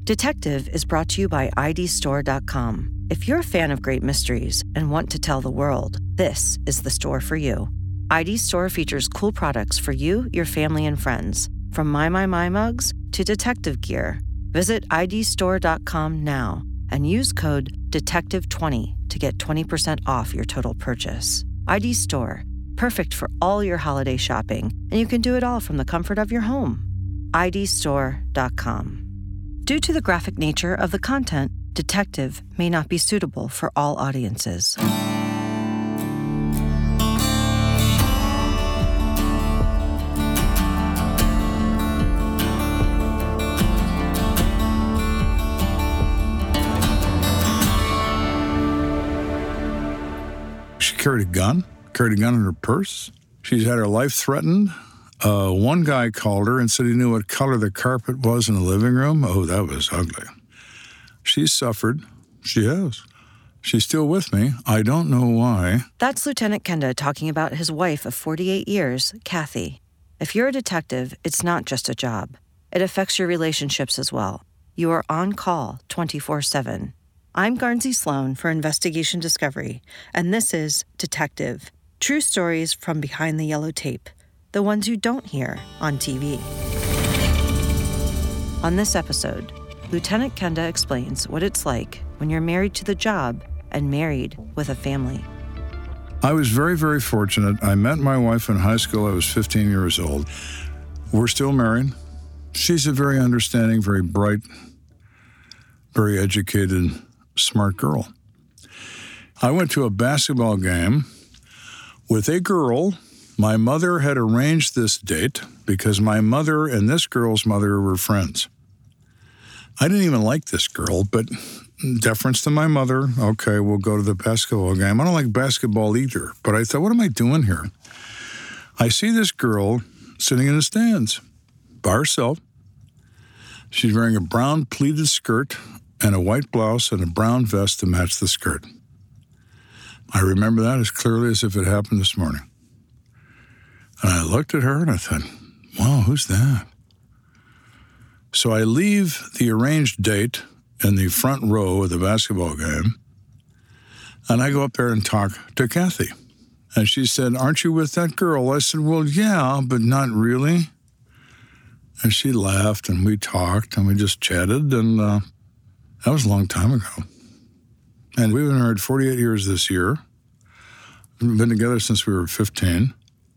Detective is brought to you by IDstore.com. If you're a fan of great mysteries and want to tell the world, this is the store for you. ID Store features cool products for you, your family, and friends. From My mugs to detective gear. Visit IDstore.com now and use code DETECTIVE20 to get 20% off your total purchase. ID Store, perfect for all your holiday shopping, and you can do it all from the comfort of your home. IDstore.com. Due to the graphic nature of the content, Detective may not be suitable for all audiences. She carried a gun in her purse. She's had her life threatened. One guy called her and said he knew what color the carpet was in the living room. Oh, that was ugly. She's suffered. She has. She's still with me. I don't know why. That's Lieutenant Kenda talking about his wife of 48 years, Kathy. If you're a detective, it's not just a job. It affects your relationships as well. You are on call 24/7. I'm Garnsey Sloan for Investigation Discovery, and this is Detective. True stories from behind the yellow tape. The ones you don't hear on TV. On this episode, Lieutenant Kenda explains what it's like when you're married to the job and married with a family. I was very, very fortunate. I met my wife in high school. I was 15 years old. We're still married. She's a very understanding, very bright, very educated, smart girl. I went to a basketball game with a girl. My mother had arranged this date because my mother and this girl's mother were friends. I didn't even like this girl, but deference to my mother, okay, we'll go to the basketball game. I don't like basketball either, but I thought, what am I doing here? I see this girl sitting in the stands by herself. She's wearing a brown pleated skirt and a white blouse and a brown vest to match the skirt. I remember that as clearly as if it happened this morning. And I looked at her and I thought, wow, who's that? So I leave the arranged date in the front row of the basketball game, and I go up there and talk to Kathy. And she said, aren't you with that girl? I said, well, yeah, but not really. And she laughed, and we talked, and we just chatted, and that was a long time ago. And we've been married 48 years this year. We've been together since we were 15.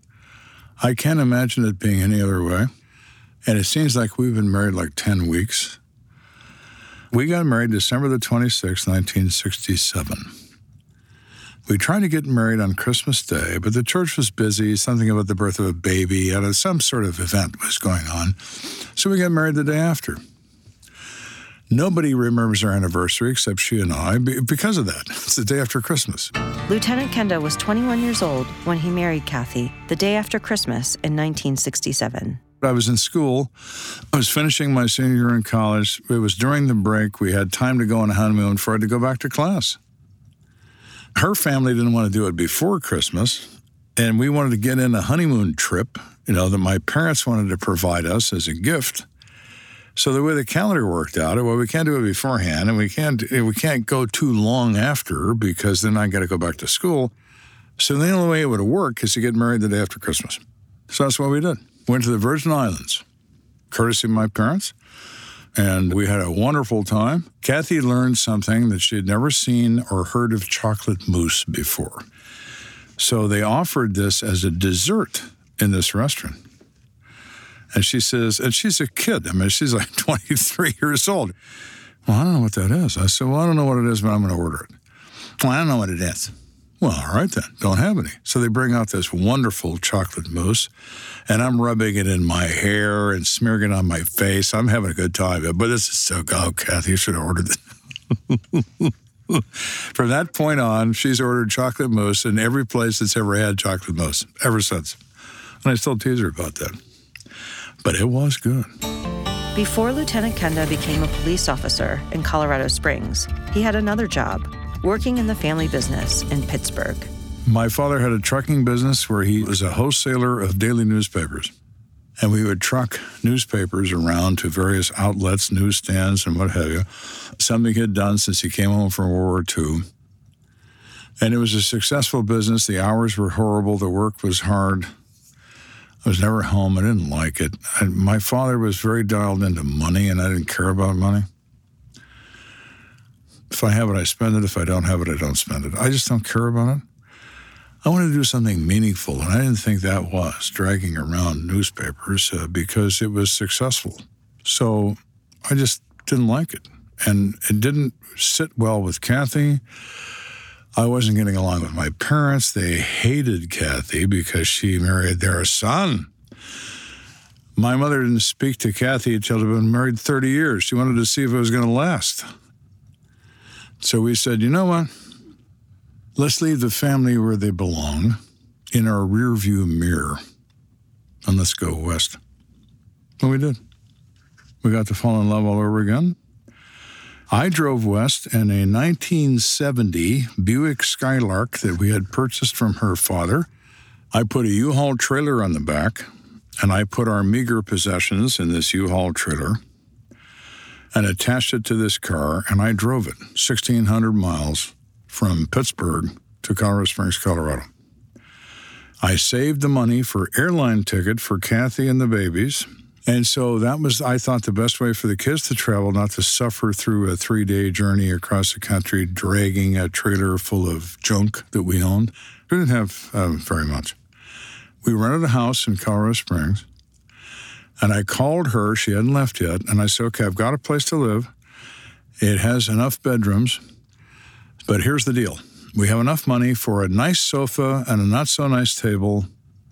I can't imagine it being any other way. And it seems like we've been married like 10 weeks. We got married December the 26th, 1967. We tried to get married on Christmas Day, but the church was busy, something about the birth of a baby, and some sort of event was going on. So we got married the day after. Nobody remembers our anniversary except she and I because of that. It's the day after Christmas. Lieutenant Kenda was 21 years old when he married Kathy the day after Christmas in 1967. I was in school. I was finishing my senior year in college. It was during the break. We had time to go on a honeymoon before I had to go back to class. Her family didn't want to do it before Christmas, and we wanted to get in a honeymoon trip, that my parents wanted to provide us as a gift. So the way the calendar worked out, well, we can't do it beforehand, and we can't go too long after because then I got to go back to school. So the only way it would work is to get married the day after Christmas. So that's what we did. Went to the Virgin Islands, courtesy of my parents, and we had a wonderful time. Kathy learned something that she had never seen or heard of chocolate mousse before. So they offered this as a dessert in this restaurant. And she says, and she's a kid. She's like 23 years old. Well, I don't know what that is. I said, well, I don't know what it is, but I'm going to order it. Well, I don't know what it is. Well, all right then, don't have any. So they bring out this wonderful chocolate mousse, and I'm rubbing it in my hair and smearing it on my face. I'm having a good time. But this is so good. Oh, Kathy, you should have ordered it. From that point on, she's ordered chocolate mousse in every place that's ever had chocolate mousse, ever since. And I still tease her about that. But it was good. Before Lieutenant Kenda became a police officer in Colorado Springs, he had another job, working in the family business in Pittsburgh. My father had a trucking business where he was a wholesaler of daily newspapers. And we would truck newspapers around to various outlets, newsstands, and what have you. Something he had done since he came home from World War II. And it was a successful business. The hours were horrible. The work was hard. I was never home. I didn't like it. My father was very dialed into money, and I didn't care about money. If I have it, I spend it. If I don't have it, I don't spend it. I just don't care about it. I wanted to do something meaningful, and I didn't think that was dragging around newspapers because it was successful. So I just didn't like it, and it didn't sit well with Kathy. I wasn't getting along with my parents. They hated Kathy because she married their son. My mother didn't speak to Kathy until they'd been married 30 years. She wanted to see if it was going to last. So we said, you know what? Let's leave the family where they belong in our rearview mirror, and let's go west. And we did. We got to fall in love all over again. I drove west in a 1970 Buick Skylark that we had purchased from her father. I put a U-Haul trailer on the back, and I put our meager possessions in this U-Haul trailer and attached it to this car, and I drove it 1,600 miles from Pittsburgh to Colorado Springs, Colorado. I saved the money for airline ticket for Kathy and the babies. And so that was, I thought, the best way for the kids to travel, not to suffer through a 3-day journey across the country, dragging a trailer full of junk that we owned. We didn't have very much. We rented a house in Colorado Springs, and I called her. She hadn't left yet. And I said, okay, I've got a place to live. It has enough bedrooms. But here's the deal. We have enough money for a nice sofa and a not-so-nice table,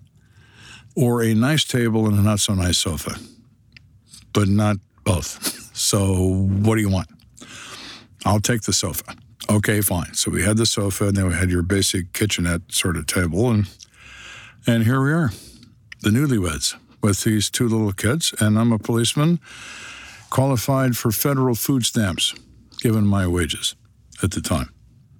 or a nice table and a not-so-nice sofa, but not both. So what do you want? I'll take the sofa. Okay, fine. So we had the sofa, and then we had your basic kitchenette sort of table, and here we are, the newlyweds with these 2 little kids, and I'm a policeman qualified for federal food stamps, given my wages at the time.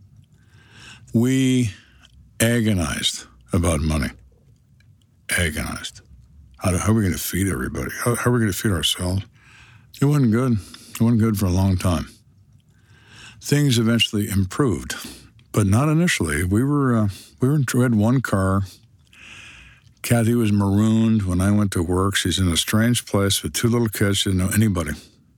We agonized about money. Agonized. How are we going to feed everybody? How are we going to feed ourselves? It wasn't good. It wasn't good for a long time. Things eventually improved, but not initially. We had one car. Kathy was marooned when I went to work. She's in a strange place with 2 little kids. She didn't know anybody.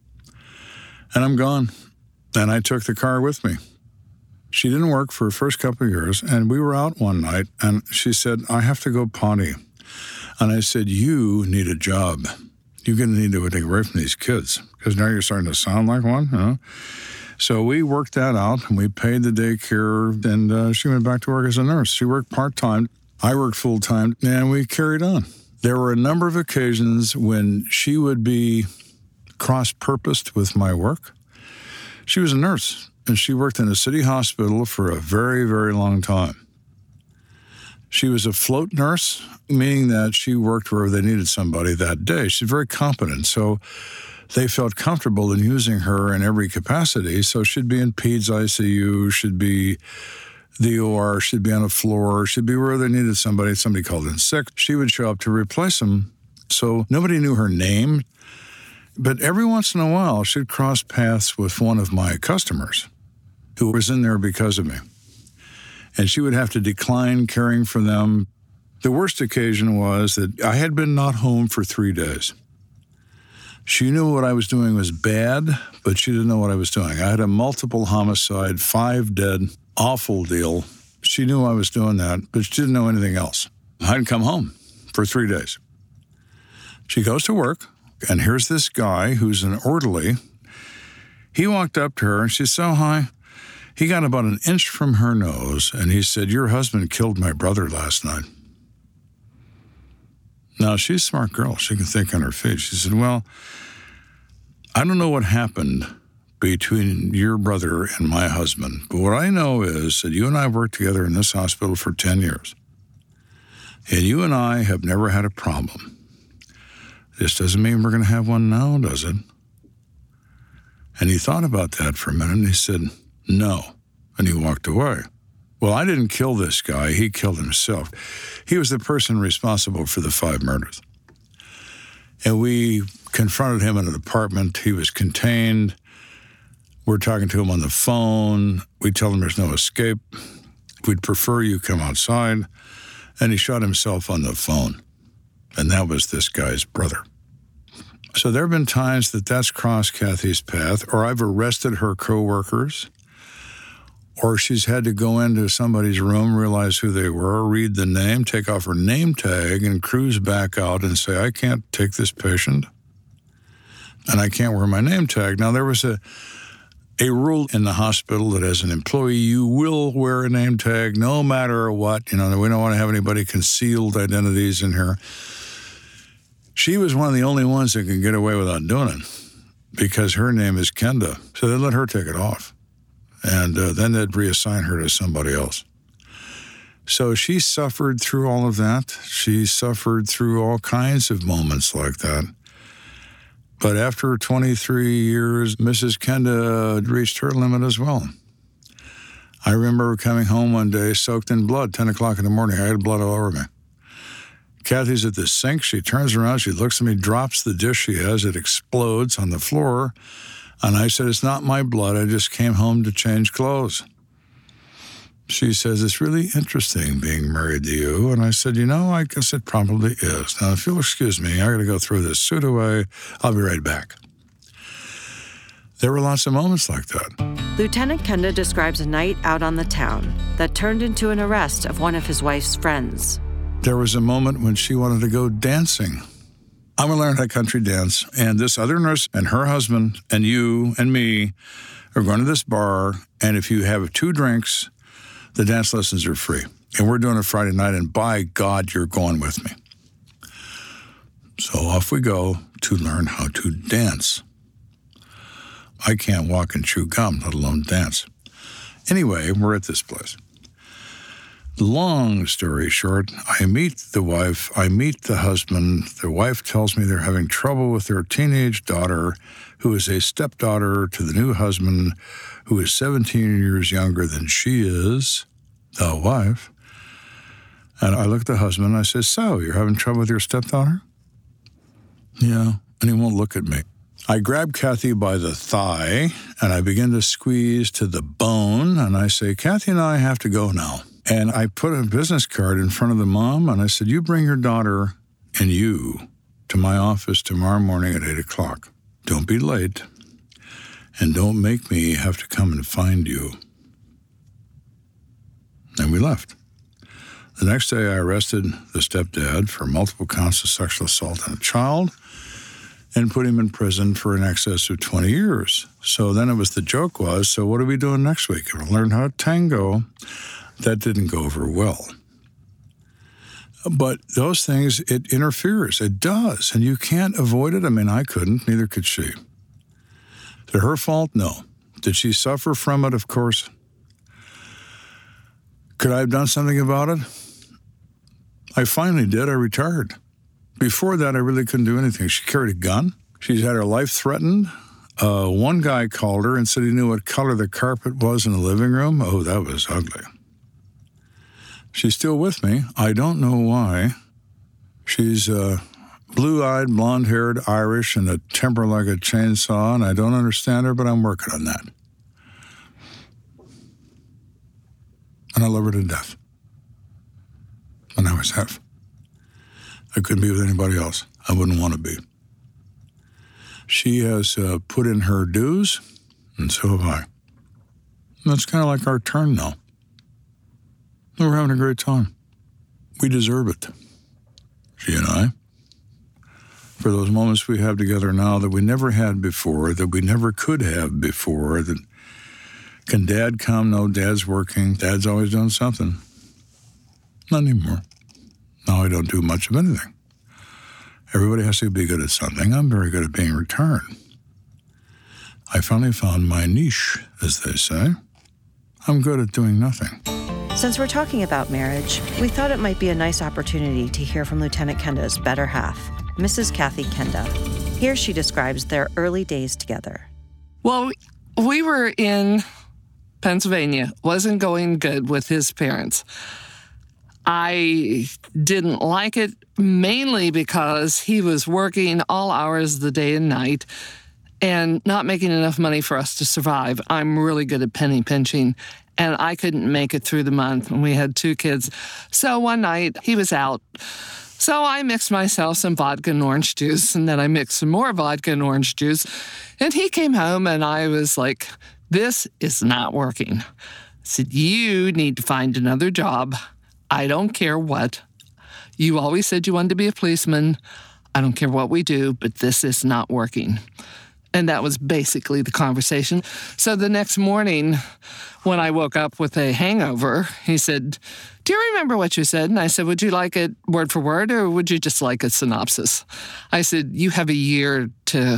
And I'm gone. And I took the car with me. She didn't work for the first couple of years, and we were out one night, and she said, I have to go potty. And I said, you need a job. You're going to need to take away from these kids, because now you're starting to sound like one, you know? So we worked that out, and we paid the daycare, and she went back to work as a nurse. She worked part-time. I worked full-time, and we carried on. There were a number of occasions when she would be cross-purposed with my work. She was a nurse, and she worked in a city hospital for a very, very long time. She was a float nurse, meaning that she worked wherever they needed somebody that day. She's very competent, so they felt comfortable in using her in every capacity. So she'd be in PEDS ICU, she'd be the OR, she'd be on a floor, she'd be where they needed somebody. Somebody called in sick. She would show up to replace them. So nobody knew her name. But every once in a while, she'd cross paths with one of my customers who was in there because of me. And she would have to decline caring for them. The worst occasion was that I had been not home for 3 days. She knew what I was doing was bad, but she didn't know what I was doing. I had a multiple homicide, 5 dead, awful deal. She knew I was doing that, but she didn't know anything else. I hadn't come home for 3 days. She goes to work, and here's this guy who's an orderly. He walked up to her, and she said, oh, hi. He got about an inch from her nose, and he said, your husband killed my brother last night. Now, she's a smart girl. She can think on her feet. She said, well, I don't know what happened between your brother and my husband, but what I know is that you and I have worked together in this hospital for 10 years, and you and I have never had a problem. This doesn't mean we're going to have one now, does it? And he thought about that for a minute, and he said, no, and he walked away. Well, I didn't kill this guy. He killed himself. He was the person responsible for the 5 murders. And we confronted him in an apartment. He was contained. We're talking to him on the phone. We tell him there's no escape. We'd prefer you come outside. And he shot himself on the phone. And that was this guy's brother. So there have been times that that's crossed Kathy's path, or I've arrested her coworkers, or she's had to go into somebody's room, realize who they were, read the name, take off her name tag, and cruise back out and say, I can't take this patient, and I can't wear my name tag. Now, there was a rule in the hospital that as an employee, you will wear a name tag no matter what. We don't want to have anybody concealed identities in here. She was one of the only ones that can get away without doing it because her name is Kenda. So they let her take it off. And then they'd reassign her to somebody else. So she suffered through all of that. She suffered through all kinds of moments like that. But after 23 years, Mrs. Kenda reached her limit as well. I remember coming home one day soaked in blood, 10 o'clock in the morning. I had blood all over me. Kathy's at the sink. She turns around. She looks at me, drops the dish she has. It explodes on the floor. And I said, it's not my blood. I just came home to change clothes. She says, it's really interesting being married to you. And I said, I guess it probably is. Now, if you'll excuse me, I got to go through this suit away. I'll be right back. There were lots of moments like that. Lieutenant Kenda describes a night out on the town that turned into an arrest of one of his wife's friends. There was a moment when she wanted to go dancing. I'm going to learn how to country dance. And this other nurse and her husband and you and me are going to this bar. And if you have 2 drinks, the dance lessons are free. And we're doing it Friday night. And by God, you're going with me. So off we go to learn how to dance. I can't walk and chew gum, let alone dance. Anyway, we're at this place. Long story short, I meet the wife, I meet the husband. The wife tells me they're having trouble with their teenage daughter, who is a stepdaughter to the new husband, who is 17 years younger than she is, the wife. And I look at the husband and I say, so, you're having trouble with your stepdaughter? Yeah, and he won't look at me. I grab Kathy by the thigh and I begin to squeeze to the bone, and I say, Kathy and I have to go now. And I put a business card in front of the mom, and I said, you bring your daughter and you to my office tomorrow morning at 8 o'clock. Don't be late, and don't make me have to come and find you. And we left. The next day, I arrested the stepdad for multiple counts of sexual assault on a child and put him in prison for in excess of 20 years. So then the joke was, so what are we doing next week? We'll learn how to tango. That didn't go over well. But those things, it interferes. It does. And you can't avoid it. I mean, I couldn't. Neither could she. Is it her fault? No. Did she suffer from it? Of course. Could I have done something about it? I finally did. I retired. Before that, I really couldn't do anything. She carried a gun. She's had her life threatened. One guy called her and said he knew what color the carpet was in the living room. Oh, that was ugly. She's still with me. I don't know why. She's blue-eyed, blonde-haired, Irish, and a temper like a chainsaw, and I don't understand her, but I'm working on that. And I love her to death. And I always have. I couldn't be with anybody else. I wouldn't want to be. She has put in her dues, and so have I. And it's kind of like our turn now. We're having a great time. We deserve it, she and I, for those moments we have together now that we never had before, that we never could have before. That can Dad come? No, Dad's working. Dad's always doing something. Not anymore. Now I don't do much of anything. Everybody has to be good at something. I'm very good at being returned. I finally found my niche, as they say. I'm good at doing nothing. Since we're talking about marriage, we thought it might be a nice opportunity to hear from Lieutenant Kenda's better half, Mrs. Kathy Kenda. Here she describes their early days together. Well, we were in Pennsylvania. Wasn't going good with his parents. I didn't like it, mainly because he was working all hours of the day and night and not making enough money for us to survive. I'm really good at penny pinching, and I couldn't make it through the month, and we had 2 kids. So one night, he was out. So I mixed myself some vodka and orange juice, and then I mixed some more vodka and orange juice. And he came home, and I was like, this is not working. I said, you need to find another job. I don't care what. You always said you wanted to be a policeman. I don't care what we do, but this is not working. And that was basically the conversation. So the next morning, when I woke up with a hangover, he said, do you remember what you said? And I said, would you like it word for word, or would you just like a synopsis? I said, you have a year to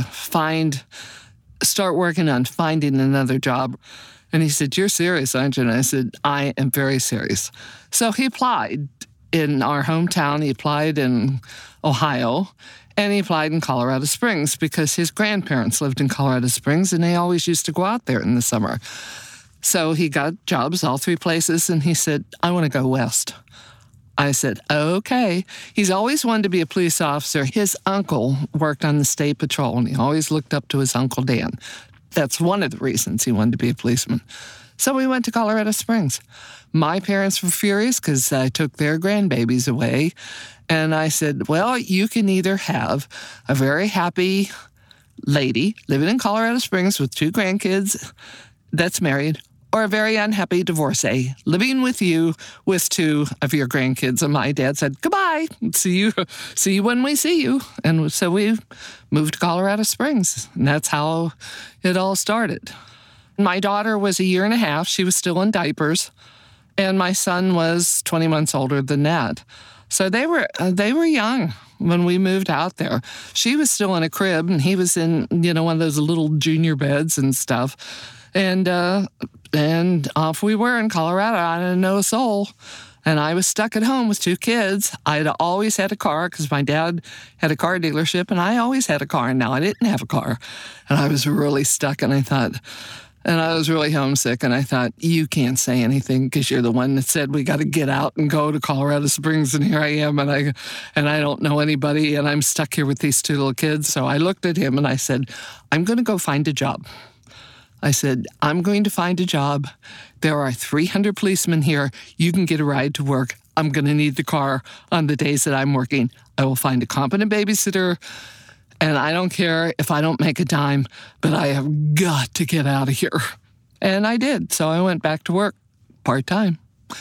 start working on finding another job. And he said, you're serious, aren't you? And I said, I am very serious. So he applied in our hometown. He applied in Ohio. And he applied in Colorado Springs because his grandparents lived in Colorado Springs, and they always used to go out there in the summer. So he got jobs all 3 places, and he said, I want to go west. I said, okay. He's always wanted to be a police officer. His uncle worked on the state patrol, and he always looked up to his Uncle Dan. That's one of the reasons he wanted to be a policeman. So we went to Colorado Springs. My parents were furious because I took their grandbabies away. And I said, well, you can either have a very happy lady living in Colorado Springs with 2 grandkids that's married, or a very unhappy divorcee living with you with 2 of your grandkids. And my dad said, goodbye, see you when we see you. And so we moved to Colorado Springs, and that's how it all started. My daughter was 1.5 years. She was still in diapers, and my son was 20 months older than that. So they were young when we moved out there. She was still in a crib, and he was in, one of those little junior beds and stuff. And off we were in Colorado. I didn't know a soul. And I was stuck at home with 2 kids. I'd always had a car because my dad had a car dealership, and I always had a car, and now I didn't have a car. And I was really stuck, and I was really homesick, and I thought, you can't say anything because you're the one that said we got to get out and go to Colorado Springs, and here I am, and I don't know anybody, and I'm stuck here with these 2 little kids. So I looked at him, and I said, I'm going to go find a job. I said, I'm going to find a job. There are 300 policemen here. You can get a ride to work. I'm going to need the car on the days that I'm working. I will find a competent babysitter. And I don't care if I don't make a dime, but I have got to get out of here. And I did. So I went back to work part-time.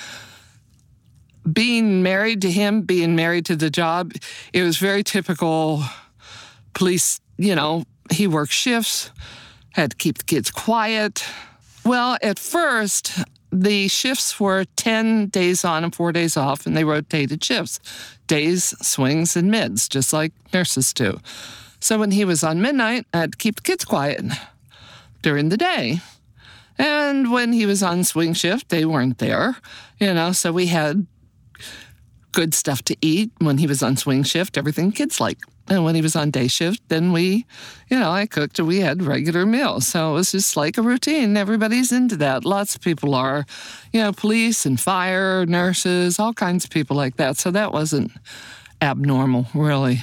Being married to him, being married to the job, it was very typical police, he worked shifts, had to keep the kids quiet. Well, at first, the shifts were 10 days on and 4 days off, and they rotated shifts. Days, swings, and mids, just like nurses do. So when he was on midnight, I had to keep the kids quiet during the day. And when he was on swing shift, they weren't there, so we had good stuff to eat. When he was on swing shift, everything kids like. And when he was on day shift, then I cooked and we had regular meals. So it was just like a routine. Everybody's into that. Lots of people are, police and fire, nurses, all kinds of people like that. So that wasn't abnormal, really,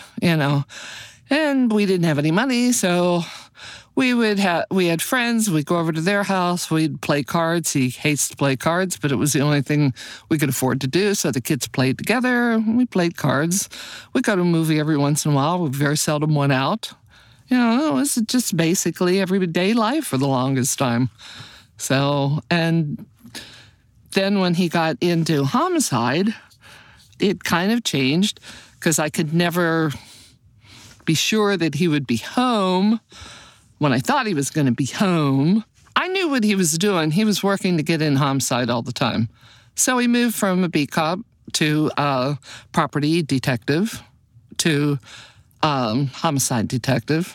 And we didn't have any money, so we had friends. We'd go over to their house. We'd play cards. He hates to play cards, but it was the only thing we could afford to do. So the kids played together. We played cards. We'd go to a movie every once in a while. We very seldom went out. It was just basically everyday life for the longest time. So, and then when he got into homicide, it kind of changed because I could never be sure that he would be home when I thought he was going to be home. I knew what he was doing. He was working to get in homicide all the time. So he moved from a beat cop to a property detective to homicide detective.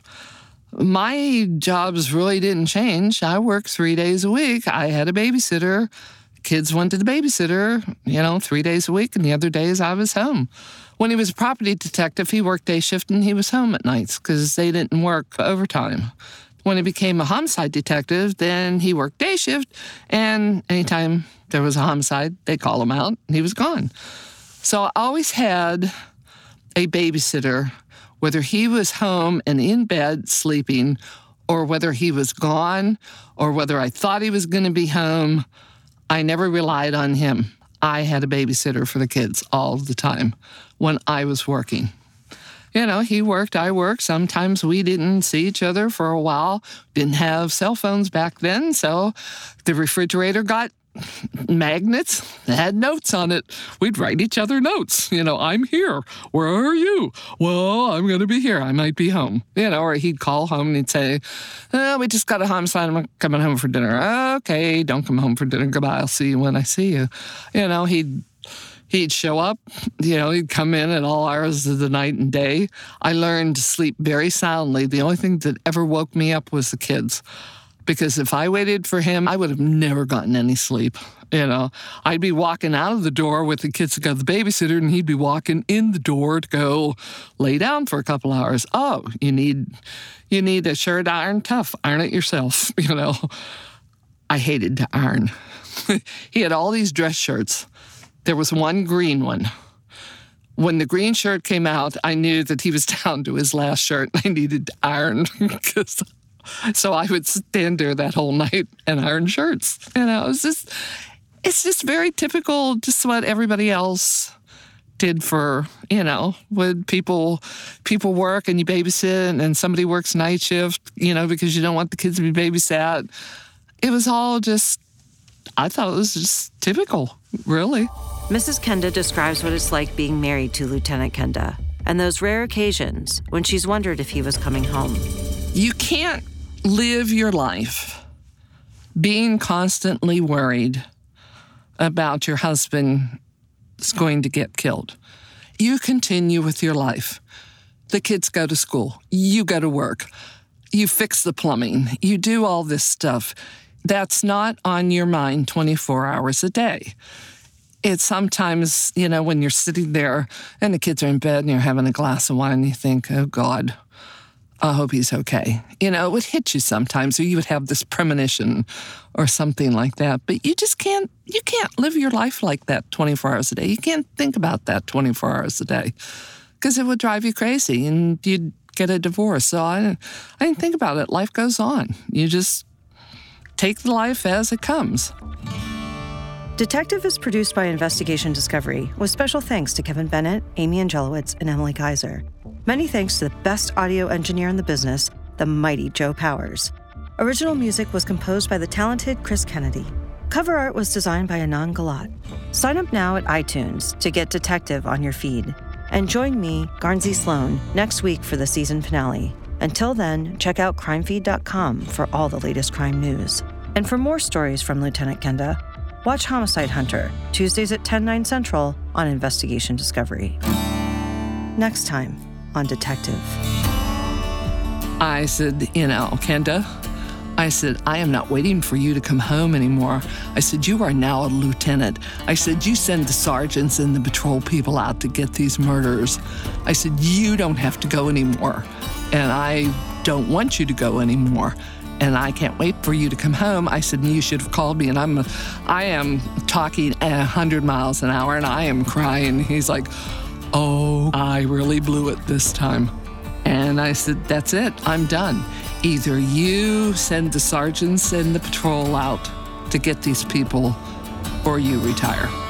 My jobs really didn't change. I worked 3 days a week. I had a babysitter. Kids went to the babysitter, 3 days a week, and the other days I was home. When he was a property detective, he worked day shift and he was home at nights because they didn't work overtime. When he became a homicide detective, then he worked day shift, and anytime there was a homicide, they'd call him out, and he was gone. So I always had a babysitter, whether he was home and in bed sleeping, or whether he was gone, or whether I thought he was going to be home. I never relied on him. I had a babysitter for the kids all the time when I was working. He worked, I worked. Sometimes we didn't see each other for a while. Didn't have cell phones back then, so the refrigerator got magnets that had notes on it. We'd write each other notes. I'm here. Where are you? Well, I'm going to be here. I might be home. Or he'd call home and he'd say, we just got a homicide. I'm coming home for dinner. Okay, don't come home for dinner. Goodbye. I'll see you when I see you. He'd show up, he'd come in at all hours of the night and day. I learned to sleep very soundly. The only thing that ever woke me up was the kids. Because if I waited for him, I would have never gotten any sleep. I'd be walking out of the door with the kids to go to the babysitter, and he'd be walking in the door to go lay down for a couple hours. Oh, you need a shirt ironed? Tough. Iron it yourself. I hated to iron. He had all these dress shirts. There was one green one. When the green shirt came out, I knew that he was down to his last shirt. I needed to iron. So I would stand there that whole night and iron shirts. It's just very typical, just what everybody else did for, when people work and you babysit and somebody works night shift, because you don't want the kids to be babysat. It was all just, I thought it was just typical, really. Mrs. Kenda describes what it's like being married to Lieutenant Kenda and those rare occasions when she's wondered if he was coming home. You can't live your life being constantly worried about your husband is going to get killed. You continue with your life. The kids go to school. You go to work. You fix the plumbing. You do all this stuff. That's not on your mind 24 hours a day. It's sometimes, when you're sitting there and the kids are in bed and you're having a glass of wine and you think, oh, God, I hope he's okay. It would hit you sometimes, or you would have this premonition or something like that. But you can't live your life like that 24 hours a day. You can't think about that 24 hours a day because it would drive you crazy and you'd get a divorce. So I didn't think about it. Life goes on. You just take the life as it comes. Detective is produced by Investigation Discovery, with special thanks to Kevin Bennett, Amy Angelowitz, and Emily Kaiser. Many thanks to the best audio engineer in the business, the mighty Joe Powers. Original music was composed by the talented Chris Kennedy. Cover art was designed by Anand Galat. Sign up now at iTunes to get Detective on your feed. And join me, Garnsey Sloan, next week for the season finale. Until then, check out crimefeed.com for all the latest crime news. And for more stories from Lieutenant Kenda, watch Homicide Hunter, Tuesdays at 10/9 Central on Investigation Discovery. Next time on Detective. I said, Kenda, I said, I am not waiting for you to come home anymore. I said, you are now a lieutenant. I said, you send the sergeants and the patrol people out to get these murderers. I said, you don't have to go anymore. And I don't want you to go anymore. And I can't wait for you to come home. I said, you should have called me. And I am talking 100 miles an hour, and I am crying. He's like, oh, I really blew it this time. And I said, that's it. I'm done. Either you send the sergeants and the patrol out to get these people, or you retire.